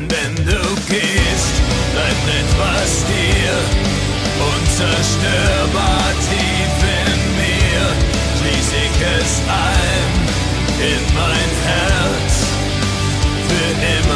Wenn du gehst, bleibt etwas dir, unzerstörbar tief in mir. Schließ ich es ein in mein Herz, für immer.